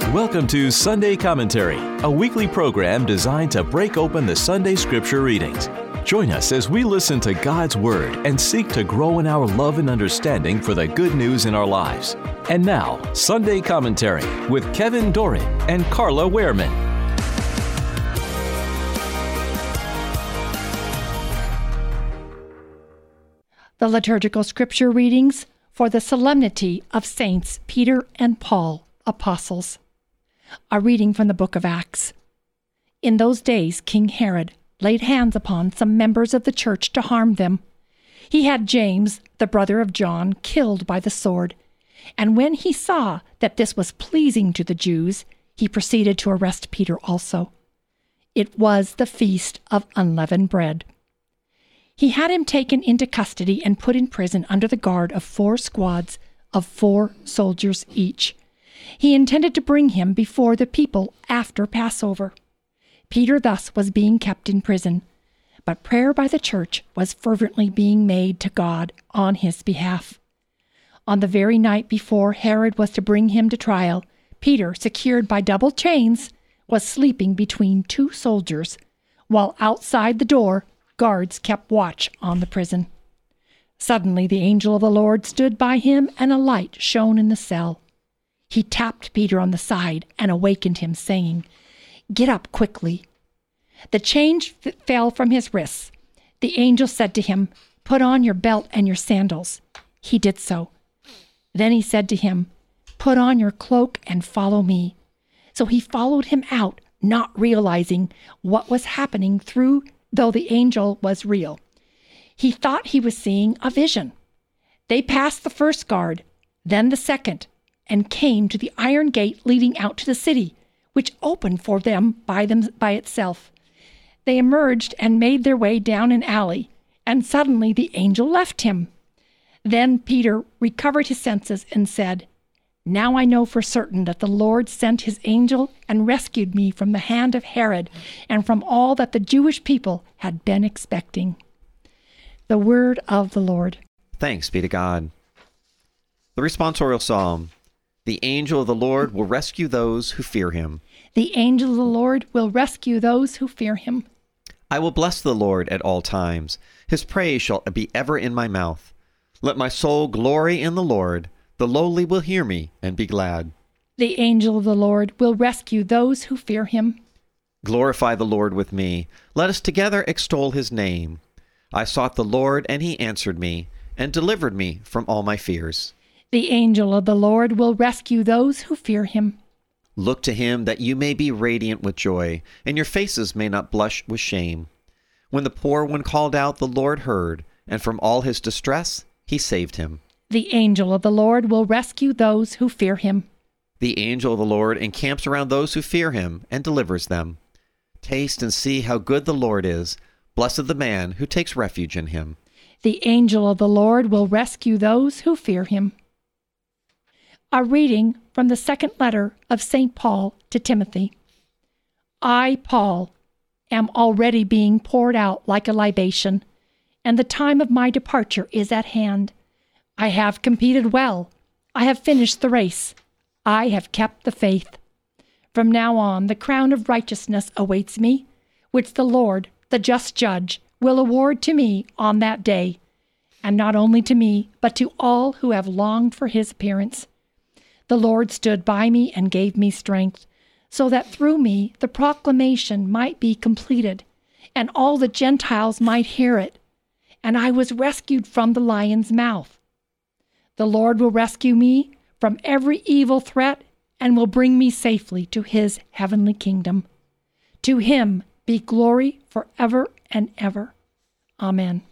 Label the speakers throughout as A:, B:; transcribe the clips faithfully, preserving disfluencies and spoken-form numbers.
A: Welcome to Sunday Commentary, a weekly program designed to break open the Sunday Scripture readings. Join us as we listen to God's Word and seek to grow in our love and understanding for the good news in our lives. And now, Sunday Commentary with Kevin Doran and Carla Wehrman.
B: The liturgical scripture readings for the solemnity of Saints Peter and Paul, Apostles. A reading from the book of Acts. In those days, King Herod laid hands upon some members of the church to harm them. He had James, the brother of John, killed by the sword. And when he saw that this was pleasing to the Jews, he proceeded to arrest Peter also. It was the feast of unleavened bread. He had him taken into custody and put in prison under the guard of four squads of four soldiers each. He intended to bring him before the people after Passover. Peter thus was being kept in prison, but prayer by the church was fervently being made to God on his behalf. On the very night before Herod was to bring him to trial, Peter, secured by double chains, was sleeping between two soldiers, while outside the door guards kept watch on the prison. Suddenly the angel of the Lord stood by him, and a light shone in the cell. He tapped Peter on the side and awakened him, saying, "Get up quickly." The chains f- fell from his wrists. The angel said to him, "Put on your belt and your sandals." He did so. Then he said to him, "Put on your cloak and follow me." So he followed him out, not realizing what was happening through, though the angel was real. He thought he was seeing a vision. They passed the first guard, then the second, and came to the iron gate leading out to the city, which opened for them by them by itself. They emerged and made their way down an alley, and suddenly the angel left him. Then Peter recovered his senses and said, "Now I know for certain that the Lord sent his angel and rescued me from the hand of Herod and from all that the Jewish people had been expecting." The word of the Lord.
C: Thanks be to God. The responsorial psalm. The angel of the Lord will rescue those who fear him.
B: The angel of the Lord will rescue those who fear him.
C: I will bless the Lord at all times. His praise shall be ever in my mouth. Let my soul glory in the Lord. The lowly will hear me and be glad.
B: The angel of the Lord will rescue those who fear him.
C: Glorify the Lord with me. Let us together extol his name. I sought the Lord, and he answered me, and delivered me from all my fears.
B: The angel of the Lord will rescue those who fear him.
C: Look to him that you may be radiant with joy, and your faces may not blush with shame. When the poor one called out, the Lord heard, and from all his distress he saved him.
B: The angel of the Lord will rescue those who fear him.
C: The angel of the Lord encamps around those who fear him and delivers them. Taste and see how good the Lord is. Blessed the man who takes refuge in him.
B: The angel of the Lord will rescue those who fear him. A reading from the second letter of Saint Paul to Timothy. I, Paul, am already being poured out like a libation, and the time of my departure is at hand. I have competed well. I have finished the race. I have kept the faith. From now on, the crown of righteousness awaits me, which the Lord, the just judge, will award to me on that day, and not only to me, but to all who have longed for his appearance. The Lord stood by me and gave me strength, so that through me the proclamation might be completed, and all the Gentiles might hear it. And I was rescued from the lion's mouth. The Lord will rescue me from every evil threat and will bring me safely to his heavenly kingdom. To him be glory forever and ever. Amen.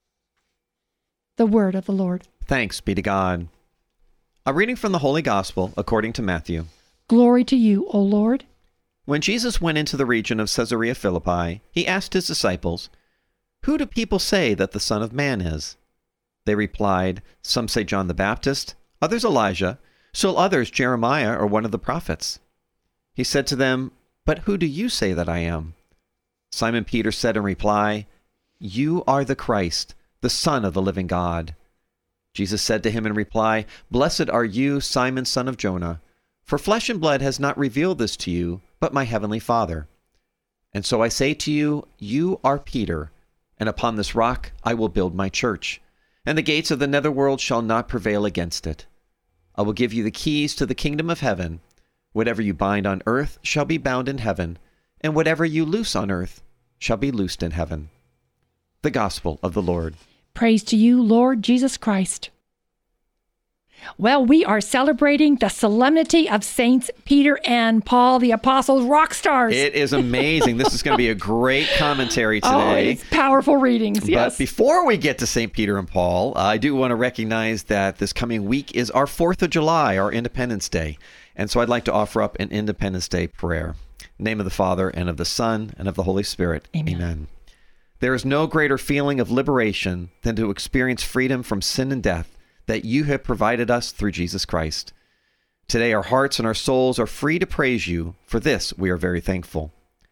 B: The word of the Lord.
C: Thanks be to God. A reading from the Holy Gospel according to Matthew.
B: Glory to you, O Lord.
C: When Jesus went into the region of Caesarea Philippi, he asked his disciples, "Who do people say that the Son of Man is?" They replied, "Some say John the Baptist, others Elijah, still others Jeremiah or one of the prophets." He said to them, "But who do you say that I am?" Simon Peter said in reply, "You are the Christ, the Son of the living God." Jesus said to him in reply, "Blessed are you, Simon, son of Jonah, For flesh and blood has not revealed this to you, but my heavenly Father. And so I say to you, you are Peter, and upon this rock I will build my church, and the gates of the netherworld shall not prevail against it. I will give you the keys to the kingdom of heaven. Whatever you bind on earth shall be bound in heaven, and whatever you loose on earth shall be loosed in heaven. The Gospel of the Lord.
B: Praise to you, Lord Jesus Christ. Well, we are celebrating the solemnity of Saints Peter and Paul, the apostles, rock stars.
C: It is amazing. This is going to be a great commentary today.
B: Oh, it's powerful readings, yes.
C: But before we get to Saint Peter and Paul, I do want to recognize that this coming week is our fourth of July, our Independence Day. And so I'd like to offer up an Independence Day prayer. In the name of the Father, and of the Son, and of the Holy Spirit.
B: Amen.
C: Amen. There is no greater feeling of liberation than to experience freedom from sin and death that you have provided us through Jesus Christ. Today, our hearts and our souls are free to praise you. For this, we are very thankful.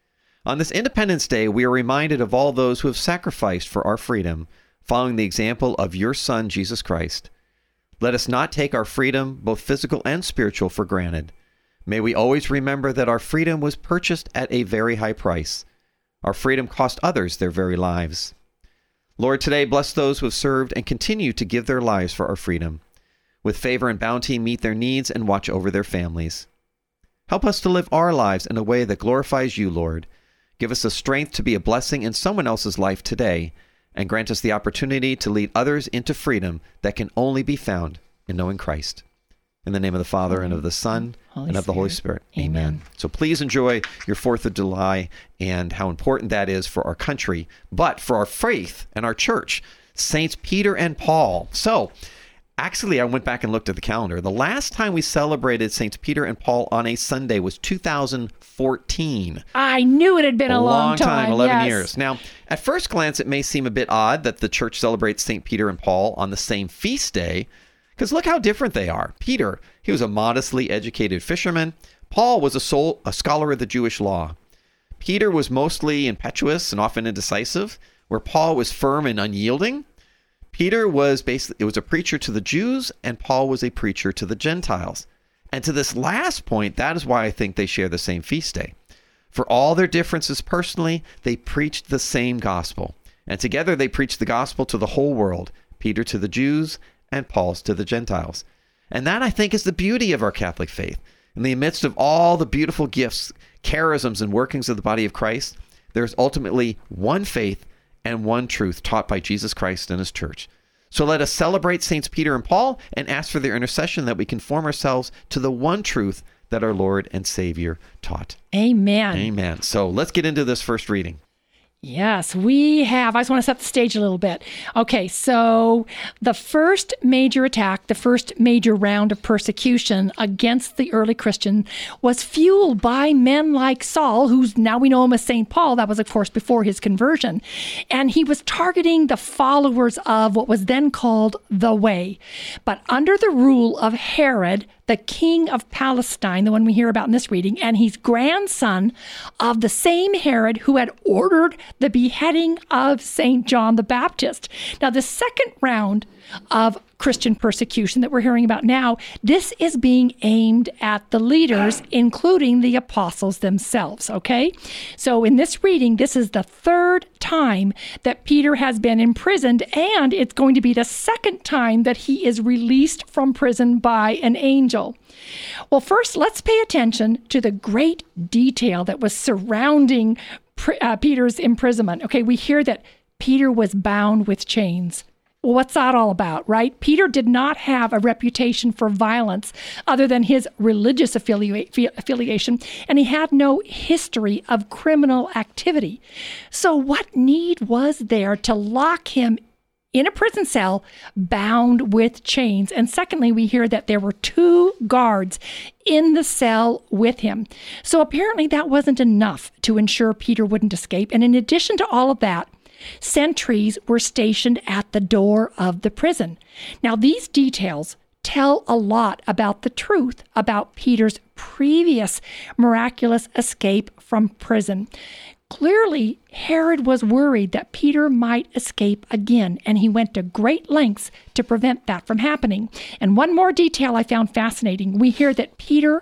C: On this Independence Day, we are reminded of all those who have sacrificed for our freedom, following the example of your Son, Jesus Christ. Let us not take our freedom, both physical and spiritual, for granted. May we always remember that our freedom was purchased at a very high price. Our freedom cost others their very lives. Lord, today bless those who have served and continue to give their lives for our freedom. With favor and bounty, meet their needs and watch over their families. Help us to live our lives in a way that glorifies you, Lord. Give us the strength to be a blessing in someone else's life today, and grant us the opportunity to lead others into freedom that can only be found in knowing Christ. In the name of the Father, and of the Son,
B: Holy
C: and of the Holy Spirit.
B: Amen.
C: Amen. So please enjoy your fourth of July and how important that is for our country, but for our faith and our church, Saints Peter and Paul. So actually, I went back and looked at the calendar. The last time we celebrated Saints Peter and Paul on a Sunday was two thousand fourteen.
B: I knew it had been a,
C: a
B: long,
C: long time,
B: time
C: eleven
B: yes.
C: years. Now, at first glance, it may seem a bit odd that the church celebrates Saint Peter and Paul on the same feast day, because look how different they are. Peter, he was a modestly educated fisherman. Paul was a, soul, a scholar of the Jewish law. Peter was mostly impetuous and often indecisive, where Paul was firm and unyielding. Peter was basically, it was a preacher to the Jews, and Paul was a preacher to the Gentiles. And to this last point, that is why I think they share the same feast day. For all their differences personally, they preached the same gospel. And together they preached the gospel to the whole world, Peter to the Jews, and Paul's to the Gentiles. And that, I think, is the beauty of our Catholic faith. In the midst of all the beautiful gifts, charisms, and workings of the body of Christ, there's ultimately one faith and one truth taught by Jesus Christ and his church. So let us celebrate Saints Peter and Paul and ask for their intercession that we conform ourselves to the one truth that our Lord and Savior taught.
B: Amen.
C: Amen. So let's get into this first reading.
B: Yes, we have. I just want to set the stage a little bit. Okay, so the first major attack, the first major round of persecution against the early Christian was fueled by men like Saul, who's now we know him as Saint Paul. That was, of course, before his conversion. And he was targeting the followers of what was then called the Way. But under the rule of Herod, the king of Palestine, the one we hear about in this reading, and he's grandson of the same Herod who had ordered the beheading of Saint John the Baptist. Now, the second round of Christian persecution that we're hearing about now, this is being aimed at the leaders, including the apostles themselves, okay? So in this reading, this is the third time that Peter has been imprisoned, and it's going to be the second time that he is released from prison by an angel. Well, first, let's pay attention to the great detail that was surrounding uh, Peter's imprisonment. Okay, we hear that Peter was bound with chains. Well, what's that all about, right? Peter did not have a reputation for violence other than his religious affili- affiliation, and he had no history of criminal activity. So what need was there to lock him in a prison cell bound with chains? And secondly, we hear that there were two guards in the cell with him. So apparently that wasn't enough to ensure Peter wouldn't escape. And in addition to all of that, sentries were stationed at the door of the prison. Now, these details tell a lot about the truth about Peter's previous miraculous escape from prison. Clearly, Herod was worried that Peter might escape again, and he went to great lengths to prevent that from happening. And one more detail I found fascinating. We hear that Peter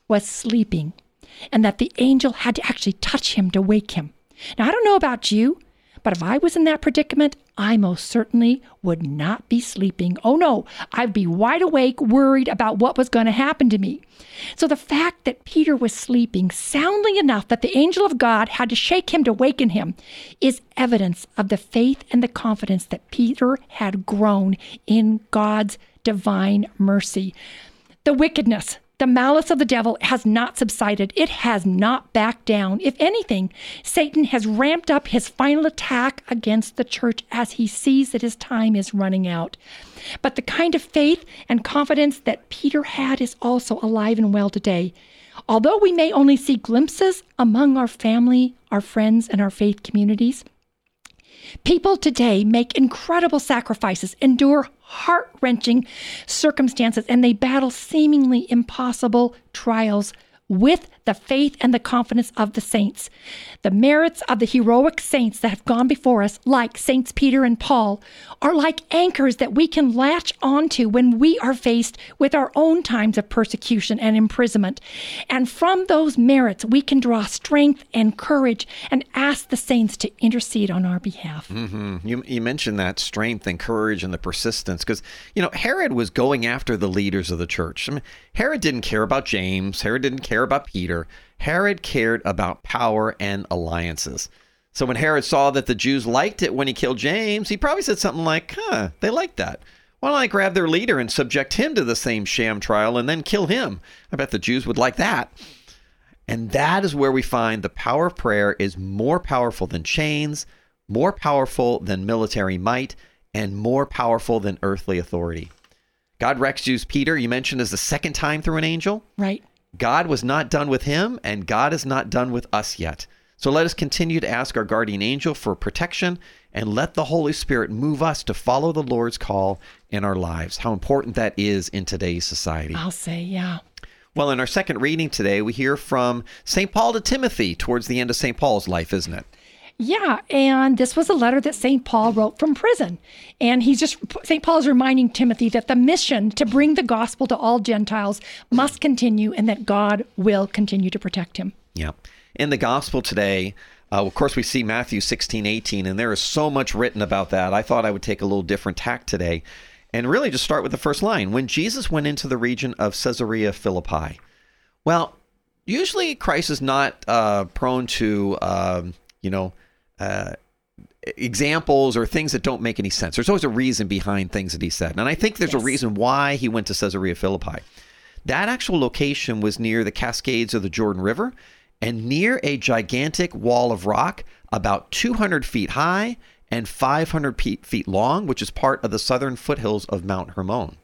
B: was sleeping and that the angel had to actually touch him to wake him. Now, I don't know about you, but if I was in that predicament, I most certainly would not be sleeping. Oh no, I'd be wide awake, worried about what was going to happen to me. So the fact that Peter was sleeping soundly enough that the angel of God had to shake him to waken him is evidence of the faith and the confidence that Peter had grown in God's divine mercy. The wickedness, the malice of the devil has not subsided. It has not backed down. If anything, Satan has ramped up his final attack against the church as he sees that his time is running out. But the kind of faith and confidence that Peter had is also alive and well today. Although we may only see glimpses among our family, our friends, and our faith communities, people today make incredible sacrifices, endure heart-wrenching circumstances, and they battle seemingly impossible trials with the faith and the confidence of the saints. The merits of the heroic saints that have gone before us, like Saints Peter and Paul, are like anchors that we can latch onto when we are faced with our own times of persecution and imprisonment. And from those merits, we can draw strength and courage and ask the saints to intercede on our behalf.
C: Mm-hmm. You, you mentioned that strength and courage and the persistence because, you know, Herod was going after the leaders of the church. I mean, Herod didn't care about James. Herod didn't care about Peter. Herod cared about power and alliances. So when Herod saw that the Jews liked it when he killed James, he probably said something like, huh, they like that. Why don't I grab their leader and subject him to the same sham trial and then kill him? I bet the Jews would like that. And that is where we find the power of prayer is more powerful than chains, more powerful than military might, and more powerful than earthly authority. God rescues Peter, you mentioned, as the second time through an angel.
B: Right.
C: God was not done with him, and God is not done with us yet. So let us continue to ask our guardian angel for protection, and let the Holy Spirit move us to follow the Lord's call in our lives. How important that is in today's society.
B: I'll say, yeah.
C: Well, in our second reading today, we hear from Saint Paul to Timothy towards the end of Saint Paul's life, isn't it?
B: Yeah, and this was a letter that Saint Paul wrote from prison. And he's just, Saint Paul is reminding Timothy that the mission to bring the gospel to all Gentiles must continue and that God will continue to protect him.
C: Yeah. In the gospel today, uh, of course, we see Matthew sixteen, eighteen, and there is so much written about that. I thought I would take a little different tack today and really just start with the first line. When Jesus went into the region of Caesarea Philippi. Well, usually Christ is not uh, prone to, uh, you know, Uh, examples or things that don't make any sense. There's always a reason behind things that he said. And I think there's yes. a reason why he went to Caesarea Philippi. That actual location was near the Cascades of the Jordan River and near a gigantic wall of rock about two hundred feet high and five hundred feet long, which is part of the southern foothills of Mount Hermon.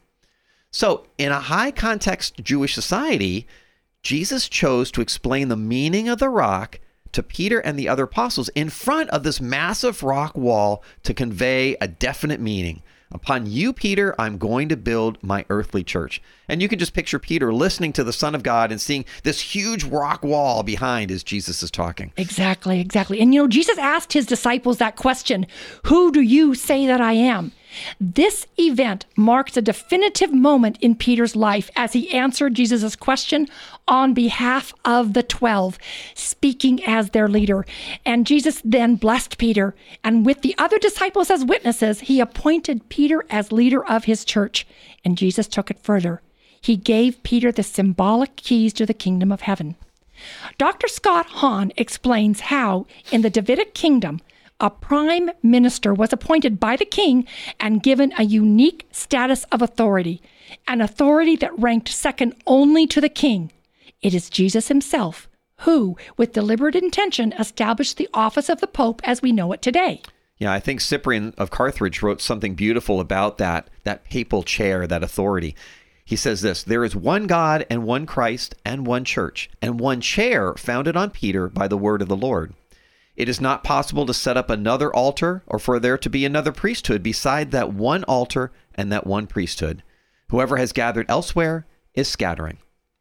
C: So in a high context Jewish society, Jesus chose to explain the meaning of the rock to Peter and the other apostles in front of this massive rock wall to convey a definite meaning. Upon you, Peter, I'm going to build my earthly church. And you can just picture Peter listening to the Son of God and seeing this huge rock wall behind as Jesus is talking.
B: Exactly, exactly. And you know, Jesus asked his disciples that question, who do you say that I am? This event marks a definitive moment in Peter's life as he answered Jesus' question on behalf of the twelve, speaking as their leader. And Jesus then blessed Peter, and with the other disciples as witnesses, he appointed Peter as leader of his church. And Jesus took it further. He gave Peter the symbolic keys to the kingdom of heaven. Doctor Scott Hahn explains how, in the Davidic kingdom, a prime minister was appointed by the king and given a unique status of authority, an authority that ranked second only to the king. It is Jesus himself who, with deliberate intention, established the office of the Pope as we know it today.
C: Yeah, I think Cyprian of Carthage wrote something beautiful about that, that papal chair, that authority. He says this, there is one God and one Christ and one church, and one chair founded on Peter by the word of the Lord. It is not possible to set up another altar or for there to be another priesthood beside that one altar and that one priesthood. Whoever has gathered elsewhere is scattering.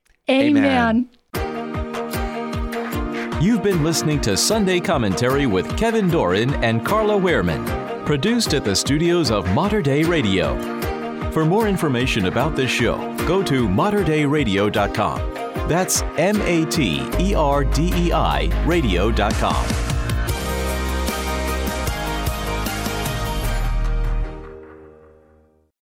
B: Amen.
C: Amen.
A: You've been listening to Sunday Commentary with Kevin Doran and Carla Wehrman, produced at the studios of Mater Dei Radio. For more information about this show, go to mater dei radio dot com. That's M A T E R D E I radio dot com.